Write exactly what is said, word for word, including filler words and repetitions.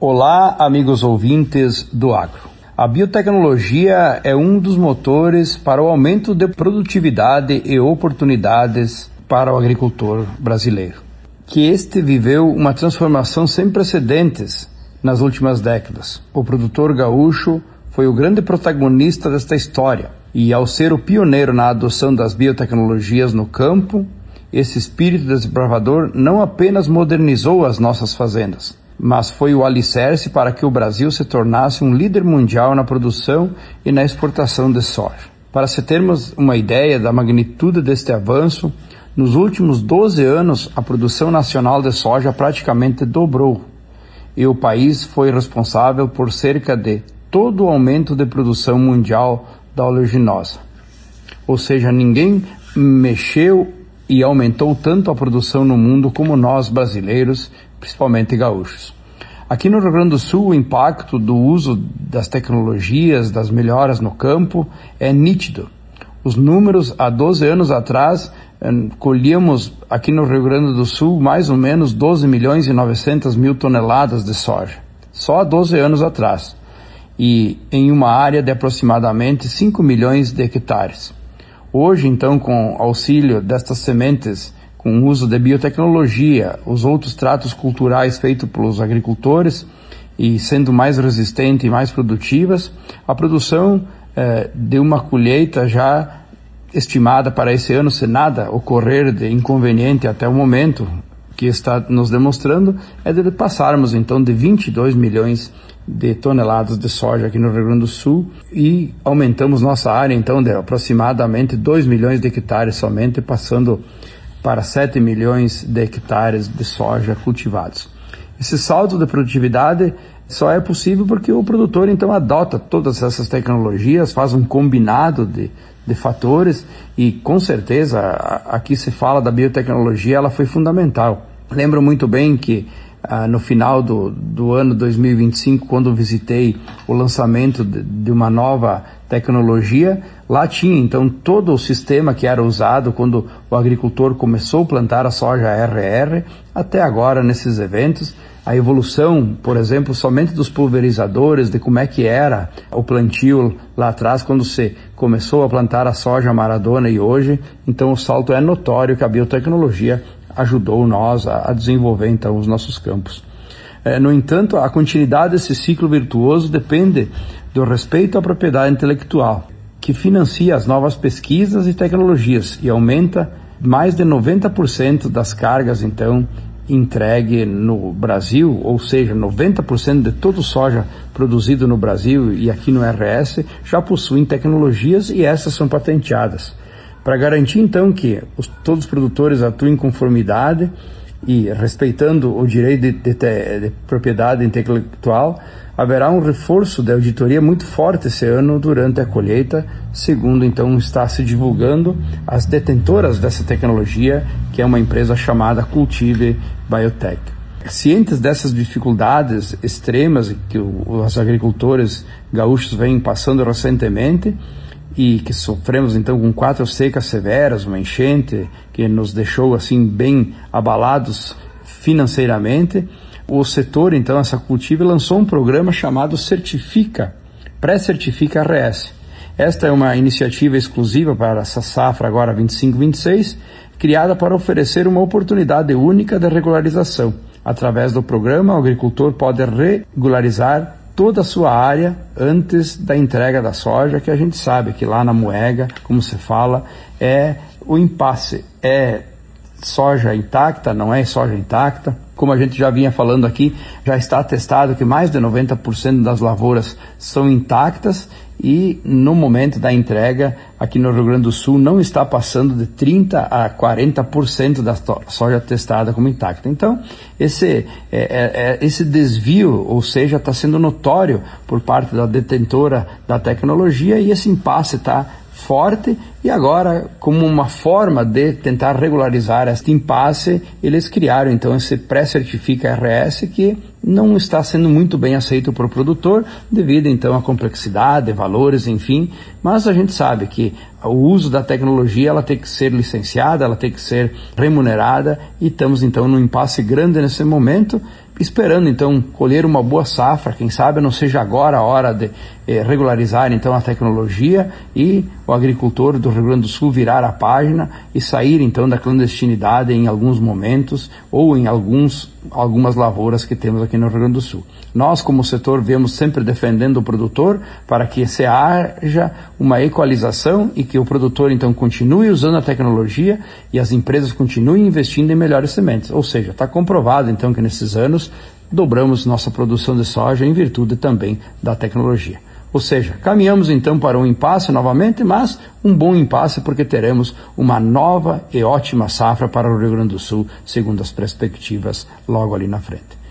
Olá, amigos ouvintes do agro. A biotecnologia é um dos motores para o aumento de produtividade e oportunidades para o agricultor brasileiro, que este viveu uma transformação sem precedentes nas últimas décadas. O produtor gaúcho foi o grande protagonista desta história e, ao ser o pioneiro na adoção das biotecnologias no campo, esse espírito desbravador não apenas modernizou as nossas fazendas, mas foi o alicerce para que o Brasil se tornasse um líder mundial na produção e na exportação de soja. Para se termos uma ideia da magnitude deste avanço, nos últimos doze anos a produção nacional de soja praticamente dobrou e o país foi responsável por cerca de todo o aumento de produção mundial da oleaginosa. Ou seja, ninguém mexeu e aumentou tanto a produção no mundo como nós brasileiros, principalmente gaúchos. Aqui no Rio Grande do Sul, o impacto do uso das tecnologias, das melhoras no campo, é nítido. Os números, há doze anos atrás, colhíamos aqui no Rio Grande do Sul mais ou menos doze milhões e novecentas mil toneladas de soja. Só há doze anos atrás. E em uma área de aproximadamente cinco milhões de hectares. Hoje, então, com auxílio destas sementes, com o uso de biotecnologia, os outros tratos culturais feitos pelos agricultores e sendo mais resistentes e mais produtivas, a produção eh, de uma colheita já estimada para esse ano, se nada ocorrer de inconveniente até o momento que está nos demonstrando, é de passarmos então de vinte e dois milhões de toneladas de soja aqui no Rio Grande do Sul e aumentamos nossa área então de aproximadamente dois milhões de hectares somente, passando para sete milhões de hectares de soja cultivados. Esse salto de produtividade só é possível porque o produtor então adota todas essas tecnologias, faz um combinado de, de fatores e com certeza aqui se fala da biotecnologia, ela foi fundamental. Lembro muito bem que ah, no final do, do ano dois mil e vinte e cinco, quando visitei o lançamento de, de uma nova tecnologia, lá tinha então todo o sistema que era usado quando o agricultor começou a plantar a soja R R, até agora nesses eventos, a evolução, por exemplo, somente dos pulverizadores, de como é que era o plantio lá atrás, quando se começou a plantar a soja Maradona e hoje, então o salto é notório que a biotecnologia ajudou nós a, a desenvolver então os nossos campos. É, no entanto, a continuidade desse ciclo virtuoso depende do respeito à propriedade intelectual, que financia as novas pesquisas e tecnologias e aumenta mais de noventa por cento das cargas, então, entregue no Brasil, ou seja, noventa por cento de todo soja produzido no Brasil e aqui no R S já possuem tecnologias e essas são patenteadas. Para garantir, então, que os, todos os produtores atuem em conformidade e respeitando o direito de, de, de propriedade intelectual, haverá um reforço da auditoria muito forte esse ano durante a colheita, segundo então está se divulgando as detentoras dessa tecnologia, que é uma empresa chamada Cultive Biotech. Cientes dessas dificuldades extremas que os agricultores gaúchos vêm passando recentemente, e que sofremos então com quatro secas severas, uma enchente que nos deixou assim bem abalados financeiramente, o setor então, essa Cultive, lançou um programa chamado Certifica, Pré-Certifica R S. Esta é uma iniciativa exclusiva para essa safra agora vinte e cinco vinte e seis, criada para oferecer uma oportunidade única de regularização. Através do programa, o agricultor pode regularizar toda a sua área antes da entrega da soja, que a gente sabe que lá na moega, como se fala, é o impasse, é soja intacta, não é soja intacta. Como a gente já vinha falando aqui, já está atestado que mais de noventa por cento das lavouras são intactas e no momento da entrega aqui no Rio Grande do Sul não está passando de trinta a quarenta por cento da soja testada como intacta. Então, esse, é, é, esse desvio, ou seja, está sendo notório por parte da detentora da tecnologia e esse impasse está forte e agora, como uma forma de tentar regularizar este impasse, eles criaram então esse Pré-Certifica R S que não está sendo muito bem aceito por o produtor devido então à complexidade, valores, enfim, mas a gente sabe que o uso da tecnologia ela tem que ser licenciada, ela tem que ser remunerada e estamos então num impasse grande nesse momento esperando então colher uma boa safra, quem sabe não seja agora a hora de eh, regularizar então a tecnologia e o agricultor do Rio Grande do Sul virar a página e sair então da clandestinidade em alguns momentos ou em alguns, algumas lavouras que temos aqui no Rio Grande do Sul. Nós, como setor, viemos sempre defendendo o produtor para que se haja uma equalização e que o produtor então continue usando a tecnologia e as empresas continuem investindo em melhores sementes. Ou seja, está comprovado então que nesses anos dobramos nossa produção de soja em virtude também da tecnologia. Ou seja, caminhamos então para um impasse novamente, mas um bom impasse porque teremos uma nova e ótima safra para o Rio Grande do Sul, segundo as perspectivas logo ali na frente.